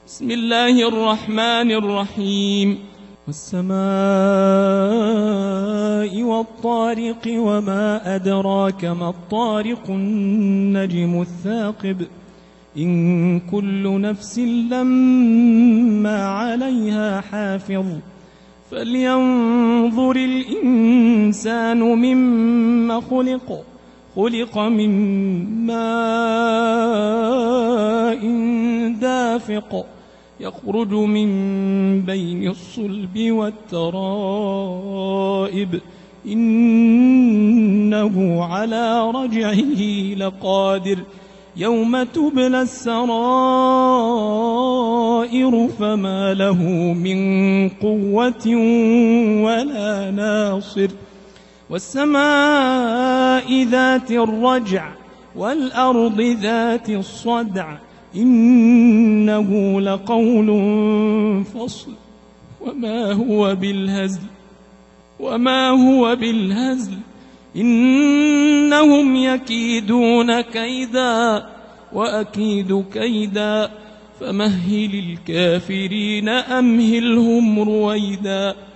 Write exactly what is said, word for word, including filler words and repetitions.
بسم الله الرحمن الرحيم والسماء والطارق وما أدراك ما الطارق النجم الثاقب إن كل نفس لما عليها حافظ فلينظر الإنسان مما خلق خلق من ماء دافق يخرج من بين الصلب والترائب إنه على رجعه لقادر يوم تبلى السرائر فما له من قوة ولا ناصر والسماء ذات الرجع والأرض ذات الصدع إنه لقول فصل وما هو بالهزل وما هو بالهزل إنهم يكيدون كيدا وأكيد كيدا فمهل الكافرين أمهلهم رويدا